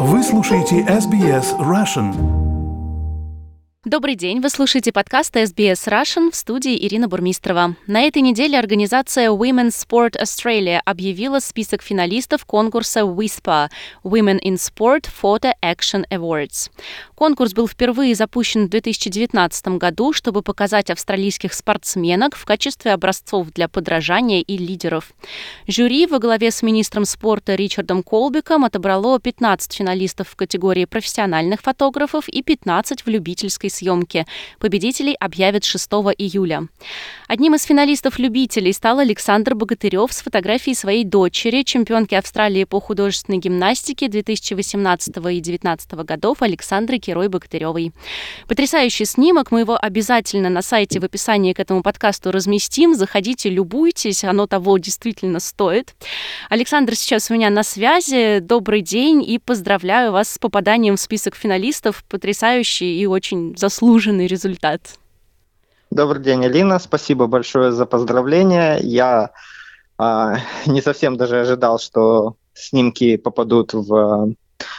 Вы слушаете SBS Russian. Добрый день, вы слушаете подкаст SBS Russian, в студии Ирина Бурмистрова. На этой неделе организация Women's Sport Australia объявила список финалистов конкурса WISPA – Women in Sport Photo Action Awards. Конкурс был впервые запущен в 2019 году, чтобы показать австралийских спортсменок в качестве образцов для подражания и лидеров. Жюри во главе с министром спорта Ричардом Колбиком отобрало 15 финалистов в категории профессиональных фотографов и 15 в любительской съемки. Победителей объявят 6 июля. Одним из финалистов-любителей стал Александр Богатырев с фотографией своей дочери, чемпионки Австралии по художественной гимнастике 2018 и 2019 годов Александры Кирой-Богатыревой. Потрясающий снимок, мы его обязательно на сайте в описании к этому подкасту разместим. Заходите, любуйтесь, оно того действительно стоит. Александр сейчас у меня на связи. Добрый день и поздравляю вас с попаданием в список финалистов. Потрясающий и очень заслуженный результат. Добрый день, Алина. Спасибо большое за поздравления. Я не совсем даже ожидал, что снимки попадут в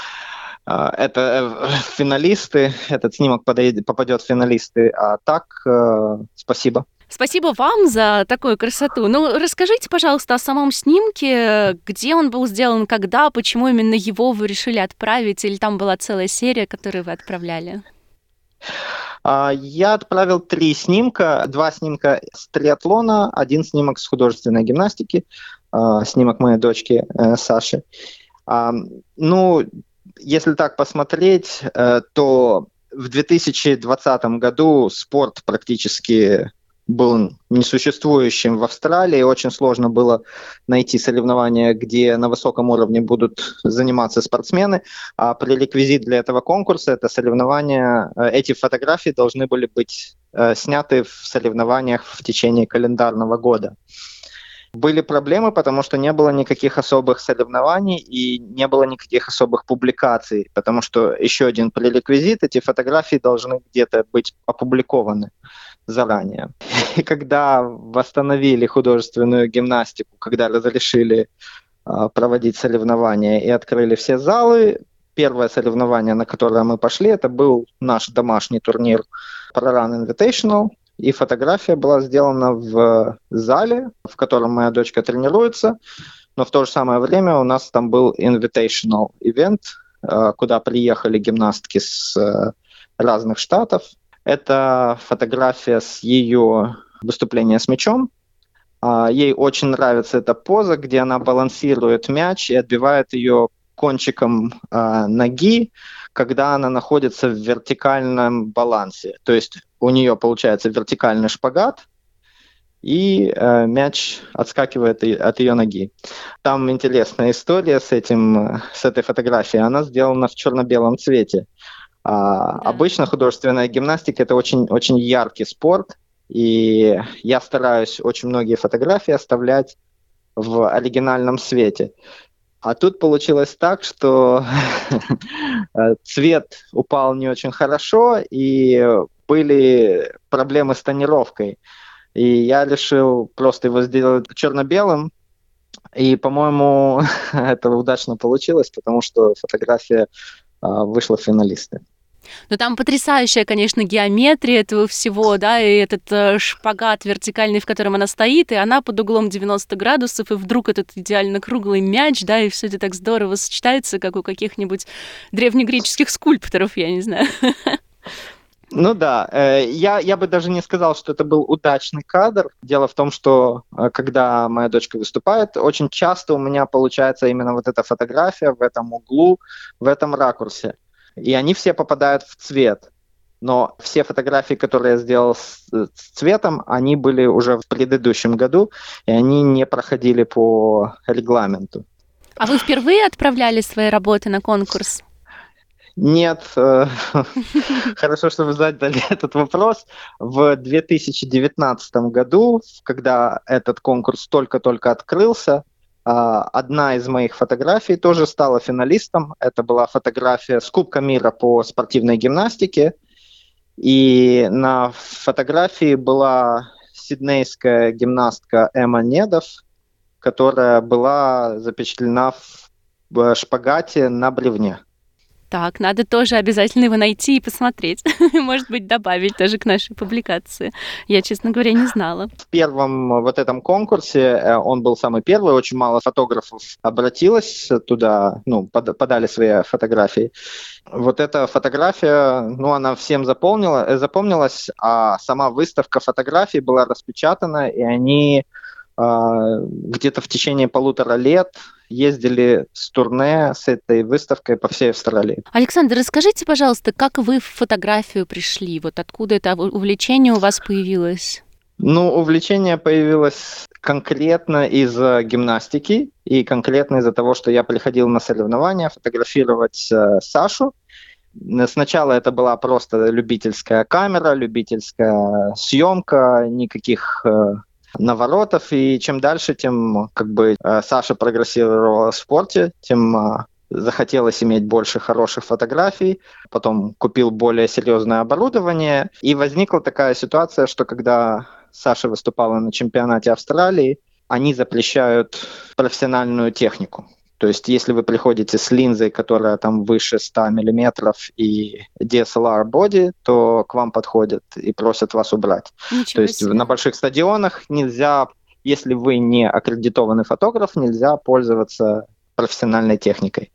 финалисты. Этот снимок попадет в финалисты. А так, спасибо. Спасибо вам за такую красоту. Ну, расскажите, пожалуйста, о самом снимке. Где он был сделан, когда, почему именно его вы решили отправить? Или там была целая серия, которую вы отправляли? Я отправил 3 снимка. 2 снимка с триатлона, 1 снимок с художественной гимнастики, снимок моей дочки Саши. Ну, если так посмотреть, то в 2020 году спорт практически был несуществующим в Австралии. Очень сложно было найти соревнования, где на высоком уровне будут заниматься спортсмены. А пререквизит для этого конкурса — это соревнования. Эти фотографии должны были быть сняты в соревнованиях в течение календарного года. Были проблемы, потому что не было никаких особых соревнований и не было никаких особых публикаций, потому что еще один пререквизит — эти фотографии должны где-то быть опубликованы заранее. И когда восстановили художественную гимнастику, когда разрешили проводить соревнования и открыли все залы, первое соревнование, на которое мы пошли, это был наш домашний турнир ProRun Invitational, и фотография была сделана в зале, в котором моя дочка тренируется, но в то же самое время у нас там был Invitational event, куда приехали гимнастки с разных штатов. Это фотография с ее выступления с мячом. Ей очень нравится эта поза, где она балансирует мяч и отбивает ее кончиком ноги, когда она находится в вертикальном балансе. То есть у нее получается вертикальный шпагат, и мяч отскакивает от ее ноги. Там интересная история с этой фотографией. Она сделана в черно-белом цвете. Обычно художественная гимнастика — это очень, очень яркий спорт, и я стараюсь очень многие фотографии оставлять в оригинальном цвете. А тут получилось так, что цвет упал не очень хорошо, и были проблемы с тонировкой. И я решил просто его сделать черно-белым, и, по-моему, это удачно получилось, потому что фотография вышла в финалисты. Ну, там потрясающая, конечно, геометрия этого всего, да, и этот шпагат вертикальный, в котором она стоит, и она под углом 90 градусов, и вдруг этот идеально круглый мяч, да, и все это так здорово сочетается, как у каких-нибудь древнегреческих скульпторов, я не знаю. Ну да, я бы даже не сказал, что это был удачный кадр. Дело в том, что когда моя дочка выступает, очень часто у меня получается именно вот эта фотография в этом углу, в этом ракурсе. И они все попадают в цвет. Но все фотографии, которые я сделал с цветом, они были уже в предыдущем году, и они не проходили по регламенту. А вы впервые отправляли свои работы на конкурс? Нет. Хорошо, что вы задали этот вопрос. В 2019 году, когда этот конкурс только-только открылся, одна из моих фотографий тоже стала финалистом. Это была фотография с Кубка мира по спортивной гимнастике. И на фотографии была сиднейская гимнастка Эмма Недов, которая была запечатлена в шпагате на бревне. Так, надо тоже обязательно его найти и посмотреть. Может быть, добавить тоже к нашей публикации. Я, честно говоря, не знала. В первом вот этом конкурсе, он был самый первый, очень мало фотографов обратилось туда, подали свои фотографии. Вот эта фотография, она всем запомнилась, а сама выставка фотографий была распечатана, и они где-то в течение 1,5 лет ездили с турне с этой выставкой по всей Австралии. Александр, расскажите, пожалуйста, как вы в фотографию пришли? Вот откуда это увлечение у вас появилось? Увлечение появилось конкретно из гимнастики и конкретно из-за того, что я приходил на соревнования фотографировать Сашу. Сначала это была просто любительская камера, любительская съемка, никаких наворотов, и чем дальше, тем Саша прогрессировала в спорте, тем захотелось иметь больше хороших фотографий, потом купил более серьезное оборудование, и возникла такая ситуация, что когда Саша выступала на чемпионате Австралии, они запрещают профессиональную технику. То есть, если вы приходите с линзой, которая там выше 100 мм и DSLR боди, то к вам подходят и просят вас убрать. То есть на больших стадионах нельзя, если вы не аккредитованный фотограф, нельзя пользоваться профессиональной техникой.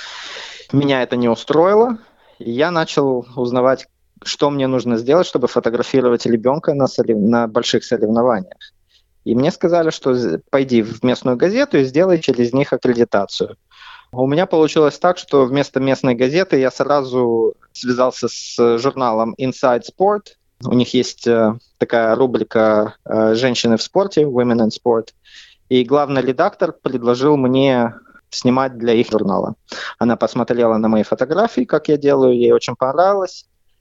Меня это не устроило, и я начал узнавать, что мне нужно сделать, чтобы фотографировать ребенка на больших соревнованиях. И мне сказали, что пойди в местную газету и сделай через них аккредитацию. У меня получилось так, что вместо местной газеты я сразу связался с журналом Inside Sport. У них есть такая рубрика «Женщины в спорте», «Women in Sport». И главный редактор предложил мне снимать для их журнала. Она посмотрела на мои фотографии, как я делаю, ей очень понравилось.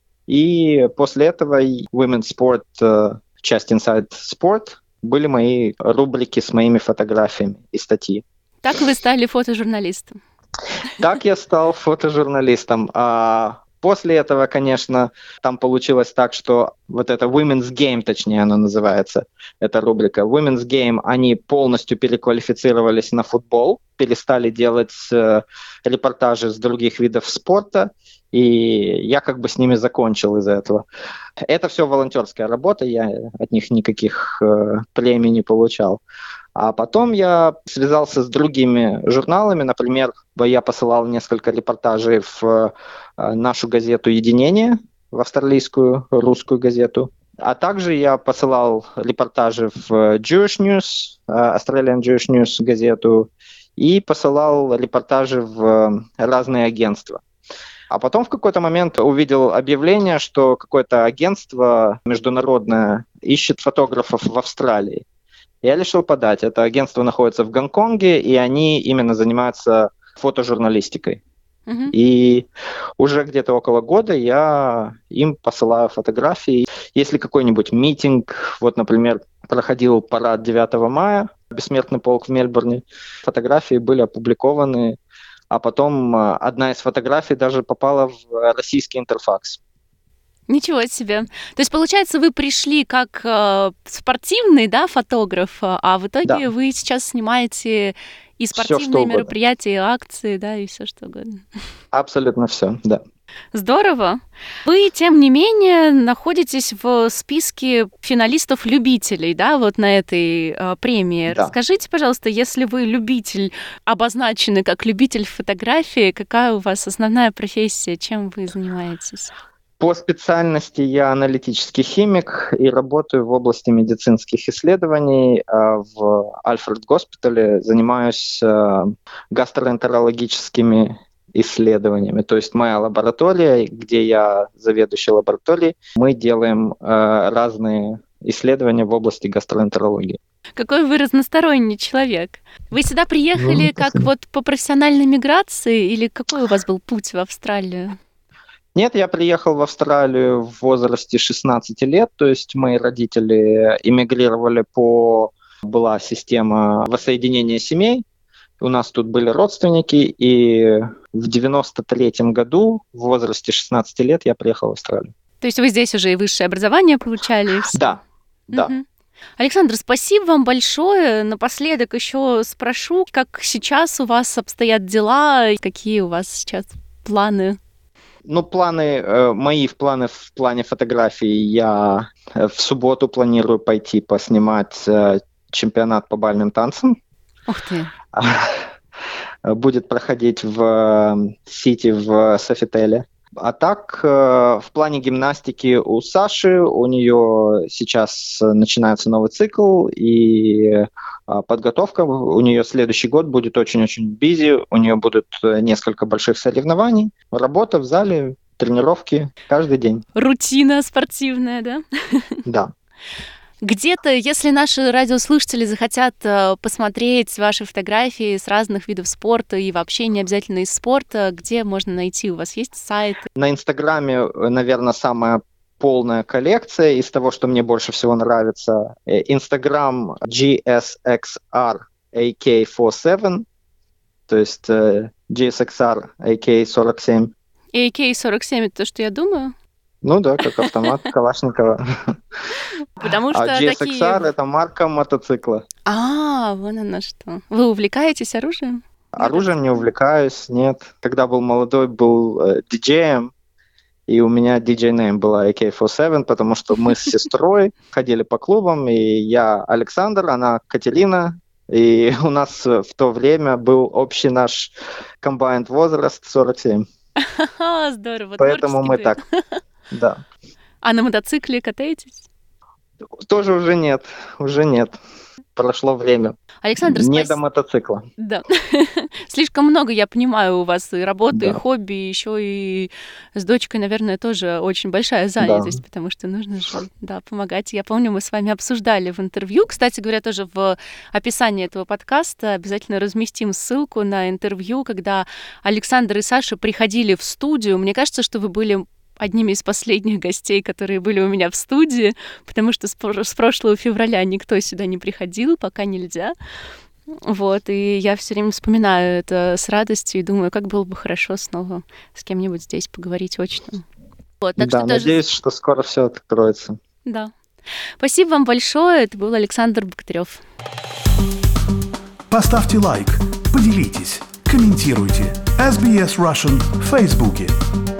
И после этого Women Sport, часть Inside Sport, были мои рубрики с моими фотографиями и статьи. Так вы стали фотожурналистом? Так я стал фотожурналистом. После этого, конечно, там получилось так, что вот это Women's Game, точнее она называется, эта рубрика Women's Game, они полностью переквалифицировались на футбол, перестали делать репортажи с других видов спорта, и я с ними закончил из-за этого. Это все волонтерская работа, я от них никаких премий не получал. А потом я связался с другими журналами. Например, я посылал несколько репортажей в нашу газету «Единение», в австралийскую русскую газету. А также я посылал репортажи в Jewish News, Australian Jewish News газету, и посылал репортажи в разные агентства. А потом в какой-то момент увидел объявление, что какое-то агентство международное ищет фотографов в Австралии. Я решил подать. Это агентство находится в Гонконге, и они именно занимаются фотожурналистикой. Mm-hmm. И уже где-то около года я им посылаю фотографии. Если какой-нибудь митинг, например, проходил парад 9 мая, Бессмертный полк в Мельбурне, фотографии были опубликованы, а потом одна из фотографий даже попала в российский Интерфакс. Ничего себе. То есть, получается, вы пришли как спортивный, фотограф, а в итоге вы сейчас снимаете и спортивные мероприятия, и акции, и все что угодно. Абсолютно все, да. Здорово. Вы, тем не менее, находитесь в списке финалистов-любителей, на этой премии. Да. Расскажите, пожалуйста, если вы любитель, обозначены как любитель фотографии, какая у вас основная профессия, чем вы занимаетесь? По специальности я аналитический химик и работаю в области медицинских исследований. В Альфред Госпитале занимаюсь гастроэнтерологическими исследованиями. То есть моя лаборатория, где я заведующий лабораторией, мы делаем разные исследования в области гастроэнтерологии. Какой вы разносторонний человек. Вы сюда приехали как по профессиональной миграции или какой у вас был путь в Австралию? Нет, я приехал в Австралию в возрасте 16 лет, то есть мои родители эмигрировали была система воссоединения семей, у нас тут были родственники, и в 93-м году в возрасте 16 лет я приехал в Австралию. То есть вы здесь уже и высшее образование получали? Да, да. Угу. Александр, спасибо вам большое. Напоследок еще спрошу, как сейчас у вас обстоят дела, какие у вас сейчас планы? Ну, мои планы в плане фотографий. Я в субботу планирую пойти поснимать чемпионат по бальным танцам. Ух ты. Будет проходить в Сити, в Софителе. А так, в плане гимнастики у Саши, у нее сейчас начинается новый цикл, и подготовка у нее следующий год будет очень-очень бизи, у нее будут несколько больших соревнований, работа в зале, тренировки каждый день. Рутина спортивная, да? Да. Где-то, если наши радиослушатели захотят посмотреть ваши фотографии с разных видов спорта и вообще не обязательно из спорта, где можно найти? У вас есть сайт? На Инстаграме, наверное, самая полная коллекция из того, что мне больше всего нравится. Инстаграм GSXR AK47, то есть GSXR AK47. AK-47 — это то, что я думаю? Ну да, как автомат Калашникова. Потому что А GSXR такие... это марка мотоцикла. Вон оно что. Вы увлекаетесь оружием? Оружием не увлекаюсь, нет. Когда был молодой, был диджеем, и у меня диджей-нейм была AK-47, потому что мы с сестрой ходили по клубам, и я Александр, она Катерина, и у нас в то время был общий наш combined возраст 47. Здорово. Поэтому мы так, да. А на мотоцикле катаетесь? Тоже уже нет. Прошло время. Александр, не до мотоцикла. Да. Слишком много, я понимаю, у вас и работы, Да. и хобби, еще и с дочкой, наверное, тоже очень большая занятость, потому что нужно же, помогать. Я помню, мы с вами обсуждали в интервью. Кстати говоря, тоже в описании этого подкаста обязательно разместим ссылку на интервью, когда Александр и Саша приходили в студию. Мне кажется, что вы были одними из последних гостей, которые были у меня в студии, потому что с прошлого февраля никто сюда не приходил, пока нельзя. Вот, и я все время вспоминаю это с радостью и думаю, как было бы хорошо снова с кем-нибудь здесь поговорить очно. Вот, так Да, что даже... надеюсь, что скоро все откроется. Да. Спасибо вам большое. Это был Александр Богатырев. Поставьте лайк, поделитесь, комментируйте. SBS Russian в Фейсбуке.